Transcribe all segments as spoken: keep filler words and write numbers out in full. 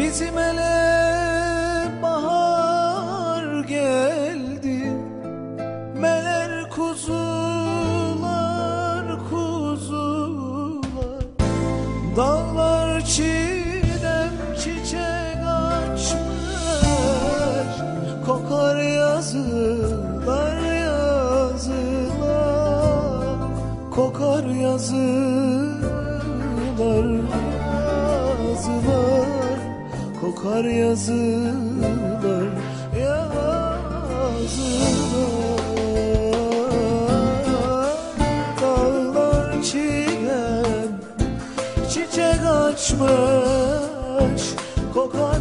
Bizim ele bahar geldi, meler kuzular kuzular. Dağlar çiğdem çiçek açmış, kokar yazılar yazılar, kokar yazılar yazılar, kokar yazılar yazılar. Dağlar çiğdem çiçek açmış, kokar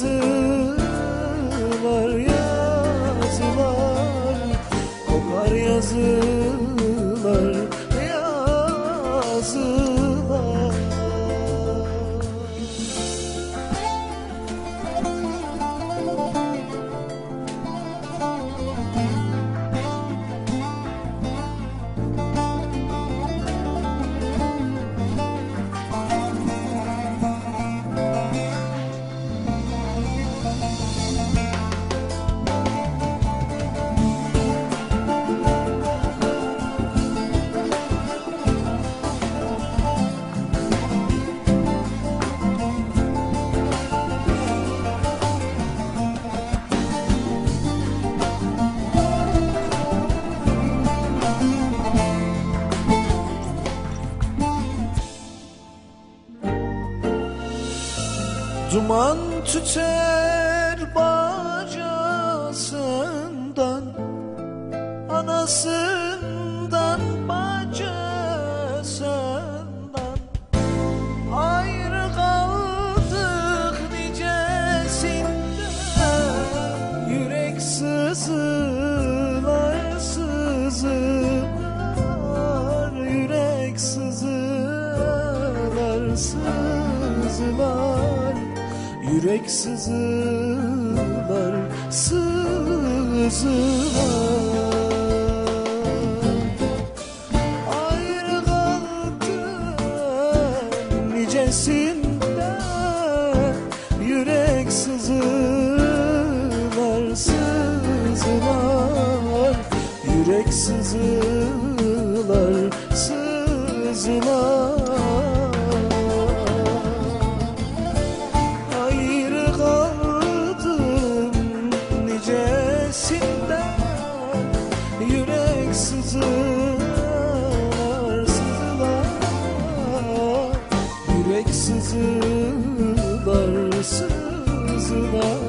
yazılar yazılar, kokar yazılar yazılar. Duman tüter bacasından, anasından bacasından. Ayrı kaldık nicesinden, yürek sızılar sızılar, yürek sızılar sızılar, yürek sızılar sızılar. Ayrı kaldım nicesinden, yürek sızılar sızılar, yürek sızılar sızılar. Yürek sızılar sızılar, yürek sızılar sızılar.